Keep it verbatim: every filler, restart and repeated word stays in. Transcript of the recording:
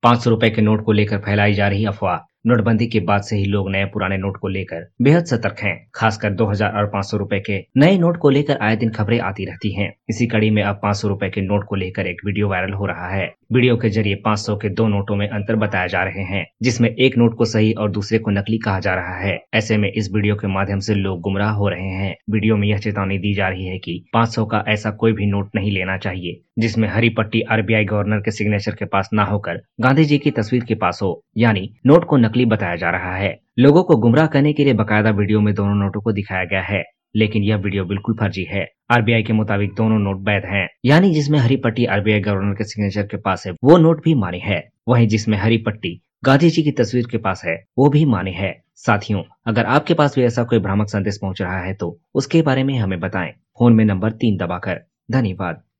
पाँच सौ रुपए के नोट को लेकर फैलाई जा रही अफवाह। नोटबंदी के बाद से ही लोग नए पुराने नोट को लेकर बेहद सतर्क हैं। खासकर दो हज़ार और पाँच सौ रुपए के नए नोट को लेकर आए दिन खबरें आती रहती हैं। इसी कड़ी में अब पाँच सौ रुपए के नोट को लेकर एक वीडियो वायरल हो रहा है। वीडियो के जरिए पाँच सौ के दो नोटों में अंतर बताए जा रहे हैं, जिसमें एक नोट को सही और दूसरे को नकली कहा जा रहा है। ऐसे में इस वीडियो के माध्यम से लोग गुमराह हो रहे हैं। वीडियो में यह चेतावनी दी जा रही है कि पाँच सौ का ऐसा कोई भी नोट नहीं लेना चाहिए जिसमें हरी पट्टी आरबीआई गवर्नर के सिग्नेचर के पास ना होकर गांधी जी की तस्वीर के पास हो, यानी नोट को नकली बताया जा रहा है। लोगों को गुमराह करने के लिए बकायदा वीडियो में दोनों नोटों को दिखाया गया है, लेकिन यह वीडियो बिल्कुल फर्जी है। आरबीआई के मुताबिक दोनों नोट वैध हैं, यानी जिसमें हरी पट्टी आरबीआई गवर्नर के सिग्नेचर के पास है वो नोट भी मान्य है, वहीं जिसमें हरी पट्टी गांधी जी की तस्वीर के पास है वो भी मान्य है। साथियों, अगर आपके पास भी ऐसा कोई भ्रामक संदेश पहुंच रहा है तो उसके बारे में हमें बताएं, फोन में नंबर तीन दबाकर। धन्यवाद।